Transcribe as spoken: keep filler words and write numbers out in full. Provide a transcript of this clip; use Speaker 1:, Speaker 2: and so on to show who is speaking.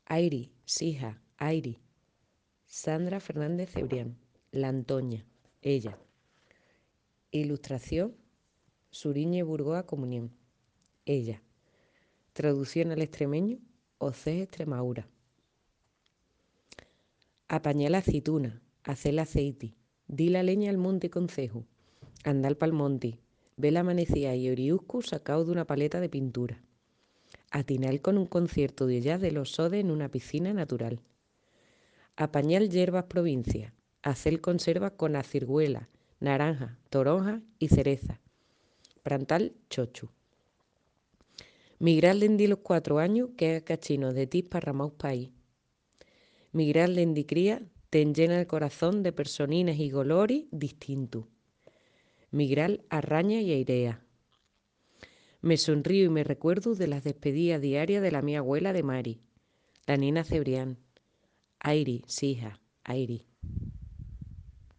Speaker 1: Airi, Sija, Airi. Sandra Fernández Cebrián, La Antoña, ella. Ilustración, Suriñe Burgoa Comunión, ella. Traducción al extremeño, Océs Extremaura. Apañar la aceituna, hacer el aceite, di la leña al monte concejo, andar pa'l monte, ve la amanecía y oriuscu sacao d'una paleta de pintura. Atinal con un concierto de jazz de los sodes en una piscina natural. Apañar yerbas provincia, hacer conservas con acirgüela, naranja, toronja y cereza. Prantal chochu. Migrar dendi los cuatro años que haga cachinos de tis parramaus paí. Migrar dendi cría te enllena el corazón de personinas y goloris distintus. Migral a raña y airea. Me sonrío y me recuerdo de las despedidas diarias de la mi abuela de Mari, la nina Cebrián. Airi, Sija, Airi.